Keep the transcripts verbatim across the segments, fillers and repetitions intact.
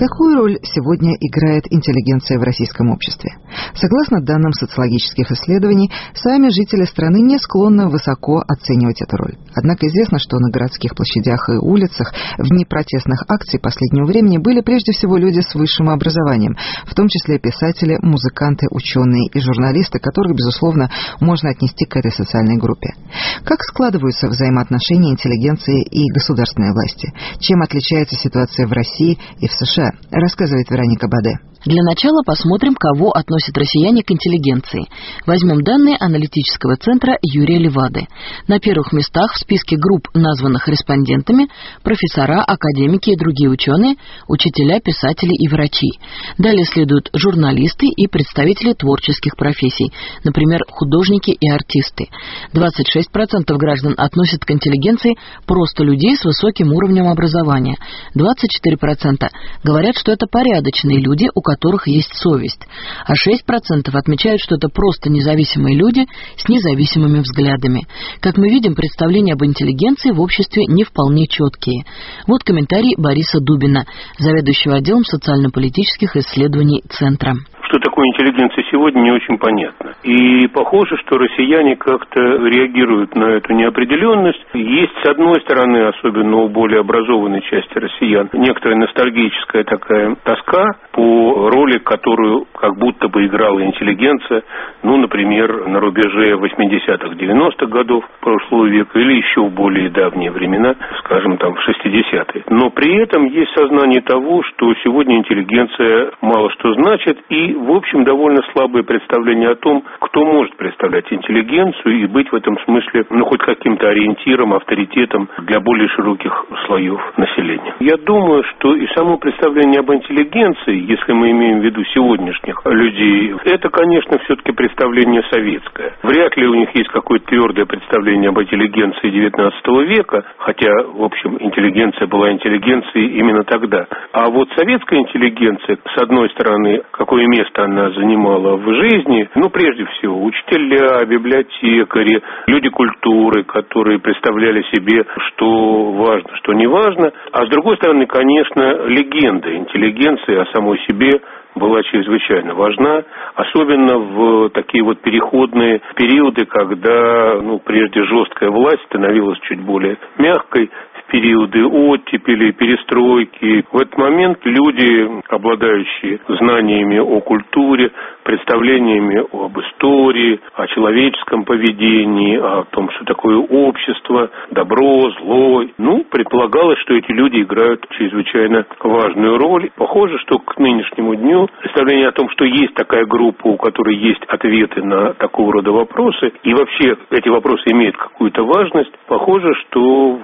Какую роль сегодня играет интеллигенция в российском обществе? Согласно данным социологических исследований, сами жители страны не склонны высоко оценивать эту роль. Однако известно, что на городских площадях и улицах в дни протестных акций последнего времени были прежде всего люди с высшим образованием, в том числе писатели, музыканты, ученые и журналисты, которых, безусловно, можно отнести к этой социальной группе. Как складываются взаимоотношения интеллигенции и государственной власти? Чем отличается ситуация в России и в США? Рассказывает Вероника Баде. Для начала посмотрим, кого относят россияне к интеллигенции. Возьмем данные аналитического центра Юрия Левады. На первых местах в списке групп, названных респондентами, профессора, академики и другие ученые, учителя, писатели и врачи. Далее следуют журналисты и представители творческих профессий, например, художники и артисты. двадцать шесть процентов граждан относят к интеллигенции просто людей с высоким уровнем образования. двадцать четыре процента говорят, что это порядочные люди, у которых есть совесть, а шесть процентов отмечают, что это просто независимые люди с независимыми взглядами. Как мы видим, представления об интеллигенции в обществе не вполне четкие. Вот комментарий Бориса Дубина, заведующего отделом социально-политических исследований Центра. Что такое интеллигенция сегодня, не очень понятно. И похоже, что россияне как-то реагируют на эту неопределенность. Есть, с одной стороны, особенно у более образованной части россиян, некоторая ностальгическая такая тоска по роли, которую как будто бы играла интеллигенция, ну, например, на рубеже восьмидесятых, девяностых годов прошлого века или еще в более давние времена, скажем, там, в шестидесятые. Но при этом есть сознание того, что сегодня интеллигенция мало что значит, и в общем, довольно слабое представление о том, кто может представлять интеллигенцию и быть в этом смысле, ну, хоть каким-то ориентиром, авторитетом для более широких слоев населения. Я думаю, что и само представление об интеллигенции, если мы имеем в виду сегодняшних людей, это, конечно, все-таки представление советское. Вряд ли у них есть какое-то твердое представление об интеллигенции девятнадцатого века, хотя, в общем, интеллигенция была интеллигенцией именно тогда. А вот советская интеллигенция, с одной стороны, какое место она занимала в жизни, ну, прежде всего, учителя, библиотекари, люди культуры, которые представляли себе, что важно, что не важно. А с другой стороны, конечно, легенда интеллигенции о самой себе была чрезвычайно важна, особенно в такие вот переходные периоды, когда, ну, прежде жесткая власть становилась чуть более мягкой, в периоды оттепели, перестройки. В этот момент люди, обладающие знаниями о культуре, представлениями об истории, о человеческом поведении, о том, что такое общество, добро, зло. Ну, предполагалось, что эти люди играют чрезвычайно важную роль. Похоже, что к нынешнему дню представление о том, что есть такая группа, у которой есть ответы на такого рода вопросы, и вообще эти вопросы имеют какую-то важность, похоже, что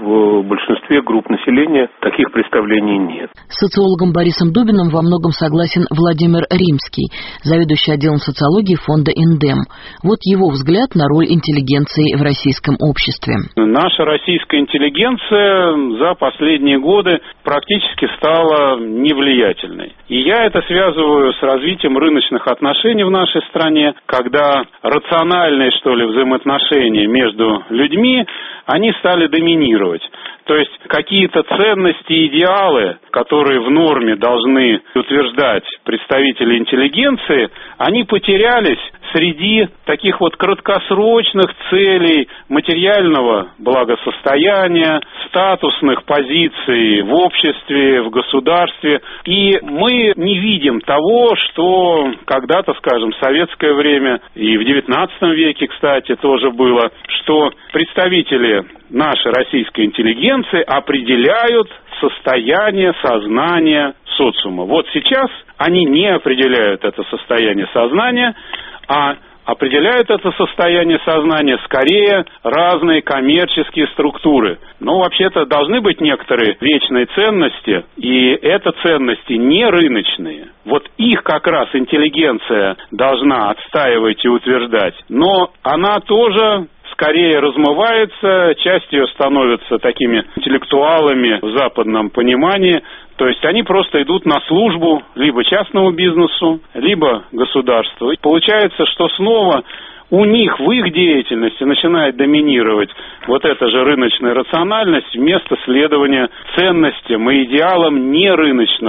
в большинстве групп населения таких представлений нет. С социологом Борисом Дубиным во многом согласен Владимир Римский, заведующий отделом социологии фонда «Индем». Вот его взгляд на роль интеллигенции в российском обществе. Наша российская интеллигенция за последние годы практически стала невлиятельной. И я это связываю с развитием рыночных отношений в нашей стране, когда рациональные, что ли, взаимоотношения между людьми, они стали доминировать. То есть какие-то ценности и идеалы, которые в норме должны утверждать представители интеллигенции, они потерялись среди таких вот краткосрочных целей материального благосостояния, статусных позиций в обществе, в государстве. И мы не видим того, что когда-то, скажем, в советское время и в девятнадцатом веке, кстати, тоже было, что представители нашей российской интеллигенции определяют состояние сознания социума. Вот сейчас они не определяют это состояние сознания, а определяют это состояние сознания скорее разные коммерческие структуры. Но вообще-то должны быть некоторые вечные ценности, и это ценности не рыночные. Вот их как раз интеллигенция должна отстаивать и утверждать, но она тоже скорее размывается, часть ее становится такими интеллектуалами в западном понимании, то есть они просто идут на службу либо частному бизнесу, либо государству. И получается, что снова у них в их деятельности начинает доминировать вот эта же рыночная рациональность вместо следования ценностям и идеалам нерыночного,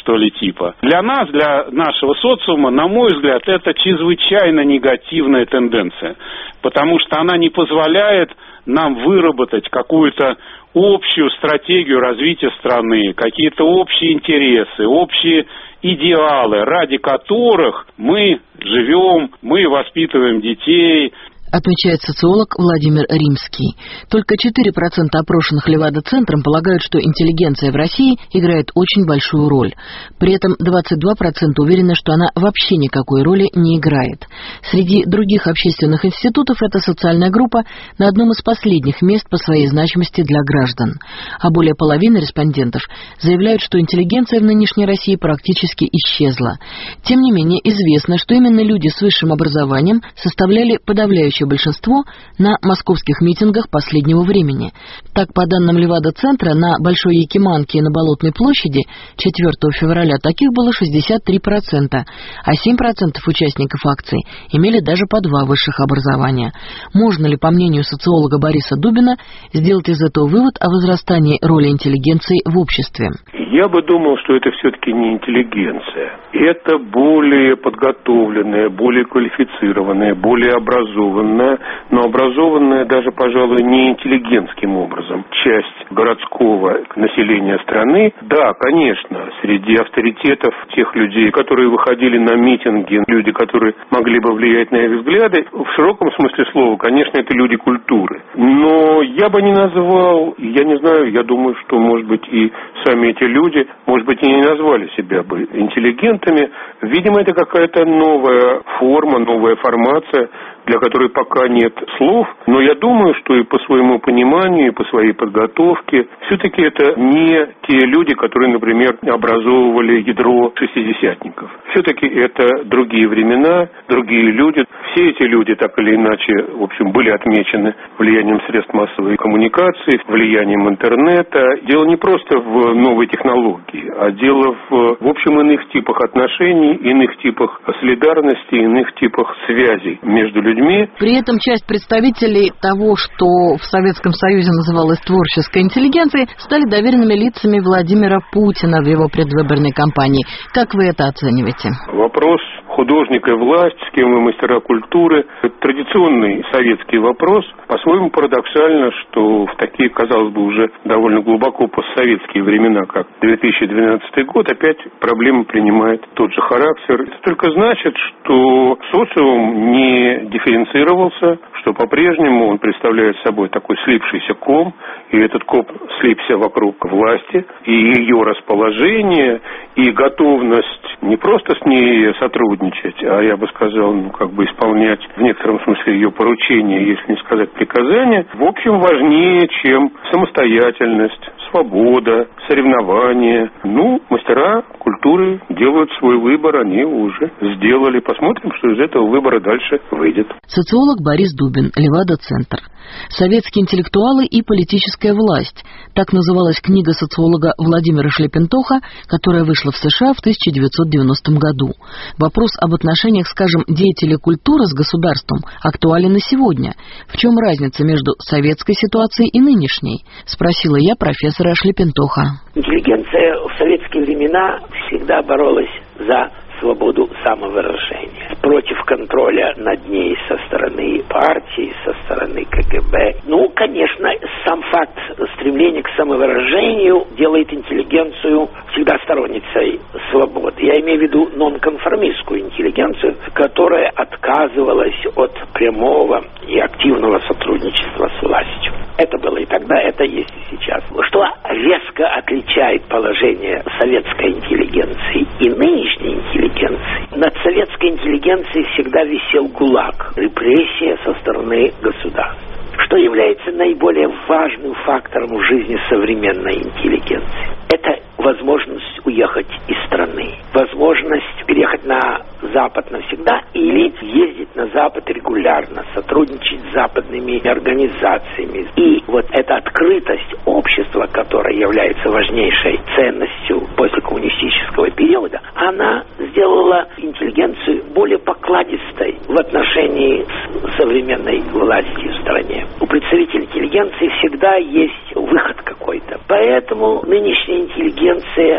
что ли, типа. Для нас, для нашего социума, на мой взгляд, это чрезвычайно негативная тенденция, потому что она не позволяет нам выработать какую-то общую стратегию развития страны, какие-то общие интересы, общие идеалы, ради которых мы живем, мы воспитываем детей. Отмечает социолог Владимир Римский. Только четыре процента опрошенных Левада-центром полагают, что интеллигенция в России играет очень большую роль. При этом двадцать два процента уверены, что она вообще никакой роли не играет. Среди других общественных институтов эта социальная группа на одном из последних мест по своей значимости для граждан. А более половины респондентов заявляют, что интеллигенция в нынешней России практически исчезла. Тем не менее, известно, что именно люди с высшим образованием составляли подавляющее большинство на московских митингах последнего времени. Так, по данным Левада-центра, на Большой Якиманке и на Болотной площади четвёртого февраля таких было шестьдесят три процента, а семь процентов участников акций имели даже по два высших образования. Можно ли, по мнению социолога Бориса Дубина, сделать из этого вывод о возрастании роли интеллигенции в обществе? Я бы думал, что это все-таки не интеллигенция. Это более подготовленная, более квалифицированная, более образованная, но образованная даже, пожалуй, не интеллигентским образом. Часть городского населения страны, да, конечно, среди авторитетов тех людей, которые выходили на митинги, люди, которые могли бы влиять на их взгляды, в широком смысле слова, конечно, это люди культуры. Но я бы не назвал, я не знаю, я думаю, что, может быть, и сами эти люди, может быть, и не назвали себя бы интеллигентами. Видимо, это какая-то новая форма, новая формация, для которой пока нет слов, но я думаю, что и по своему пониманию, и по своей подготовке, все-таки это не те люди, которые, например, образовывали ядро шестидесятников. Все-таки это другие времена, другие люди. Все эти люди, так или иначе, в общем, были отмечены влиянием средств массовой коммуникации, влиянием интернета. Дело не просто в новой технологии, а дело в, в общем, иных типах отношений, иных типах солидарности, иных типах связей между людьми. При этом часть представителей того, что в Советском Союзе называлось творческой интеллигенцией, стали доверенными лицами Владимира Путина в его предвыборной кампании. Как вы это оцениваете? Вопрос художник и власть, с кем вы мастера культуры. Это традиционный советский вопрос. По-своему парадоксально, что в такие, казалось бы, уже довольно глубоко постсоветские времена, как две тысячи двенадцатый год, опять проблема принимает тот же характер. Это только значит, что социум не дифференцировался, что по-прежнему он представляет собой такой слипшийся ком, и этот ком слипся вокруг власти, и ее расположение, и готовность не просто с ней сотрудничать, а я бы сказал, ну, как бы исполнять в некотором смысле ее поручения, если не сказать приказания, в общем, важнее, чем самостоятельность, свобода, соревнования. Ну, мастера культуры делают свой выбор, они его уже сделали. Посмотрим, что из этого выбора дальше выйдет. Социолог Борис Дубин, Левада-центр. «Советские интеллектуалы и политическая власть». Так называлась книга социолога Владимира Шлепентоха, которая вышла в США в тысяча девятьсот девяностом году. Вопрос об отношениях, скажем, деятелей культуры с государством актуален и сегодня. В чем разница между советской ситуацией и нынешней? Спросила я профессора Шлепентоха. Интеллигенция в советские времена всегда боролась за свободу самовыражения, против контроля над ней со стороны партии, со стороны ка гэ бэ. Ну, конечно, сам факт стремления к самовыражению делает интеллигенцию всегда сторонницей свободы. Я имею в виду нонконформистскую интеллигенцию, которая отказывалась от прямого и активного сотрудничества с властью. Это было и тогда, это есть и сейчас. Что резко отличает положение советской интеллигенции и нынешней интеллигенции? Над советской интеллигенцией всегда висел ГУЛАГ, репрессия со стороны государства. Что является наиболее важным фактором в жизни современной интеллигенции? Это возможность уехать из страны, возможность переехать на Запад навсегда или ездить на Запад регулярно, сотрудничать с западными организациями. И вот эта открытость общества, которая является важнейшей ценностью после коммунистического периода, она сделала интеллигенцию более покладистой в отношении с современной властью в стране. У представителей интеллигенции всегда есть выход какой-то. Поэтому нынешняя интеллигенция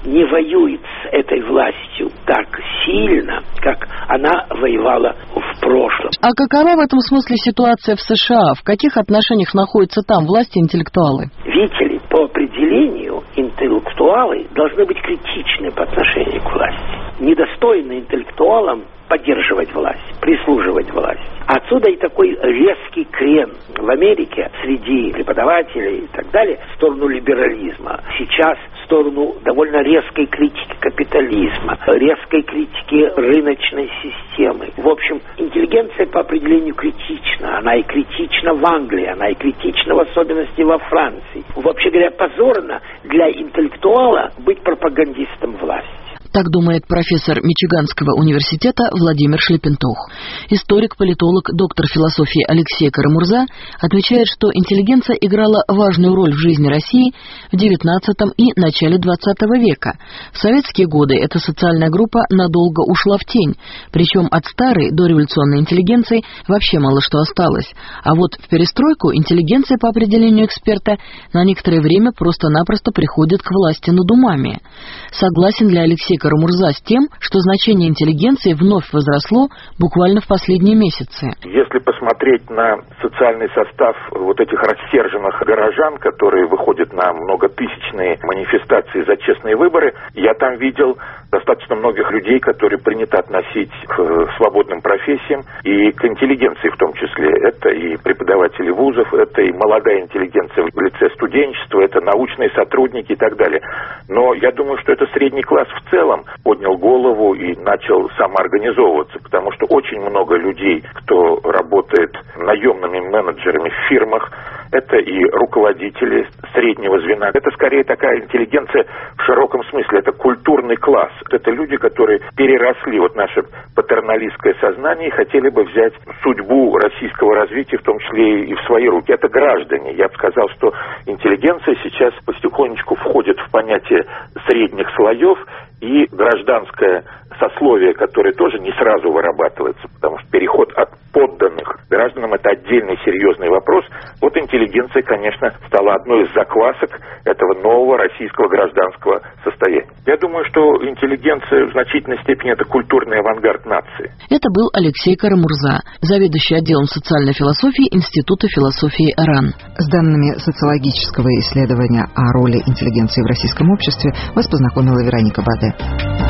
не воюет с этой властью так сильно, как она воевала в прошлом. А какова в этом смысле ситуация в США? В каких отношениях находятся там власти и интеллектуалы? Видите ли, по определению интеллектуалы должны быть критичны по отношению к власти. Недостойно интеллектуалам поддерживать власть, прислуживать власти. Отсюда и такой резкий крен в Америке среди преподавателей и так далее в сторону либерализма. Сейчас в сторону довольно резкой критики капитализма, резкой критики рыночной системы. В общем, интеллигенция по определению критична. Она и критична в Англии, она и критична в особенности во Франции. Вообще говоря, позорно для интеллектуала быть пропагандистом власти. Так думает профессор Мичиганского университета Владимир Шлепентух. Историк-политолог, доктор философии Алексей Карамурза отмечает, что интеллигенция играла важную роль в жизни России в девятнадцатом и начале двадцатого века. В советские годы эта социальная группа надолго ушла в тень, причем от старой дореволюционной интеллигенции вообще мало что осталось. А вот в перестройку интеллигенция, по определению эксперта, на некоторое время просто-напросто приходит к власти над умами. Согласен ли Алексей Карамурза с тем, что значение интеллигенции вновь возросло буквально в последние месяцы? Если посмотреть на социальный состав вот этих рассерженных горожан, которые выходят на многотысячные манифестации за честные выборы, я там видел достаточно многих людей, которые принято относить к свободным профессиям и к интеллигенции в том числе. Это и преподаватели вузов, это и молодая интеллигенция в лице студенчества, это научные сотрудники и так далее. Но я думаю, что это средний класс в целом поднял голову и начал самоорганизовываться, потому что очень много людей, кто работает наемными менеджерами в фирмах, это и руководители среднего звена. Это скорее такая интеллигенция в широком смысле, это культурный класс. Это люди, которые переросли вот наше патерналистское сознание и хотели бы взять судьбу российского развития, в том числе и в свои руки. Это граждане. Я бы сказал, что интеллигенция сейчас потихонечку входит в понятие средних слоев, и гражданское сословие, которое тоже не сразу вырабатывается, потому что переход от подданных к гражданам – это отдельный серьезный вопрос. Вот интеллигенция, конечно, стала одной из заквасок этого нового российского гражданского состояния. Я думаю, что интеллигенция в значительной степени – это культурный авангард нации. Это был Алексей Карамурза, заведующий отделом социальной философии Института философии РАН. С данными социологического исследования о роли интеллигенции в российском обществе вас познакомила Вероника Баде.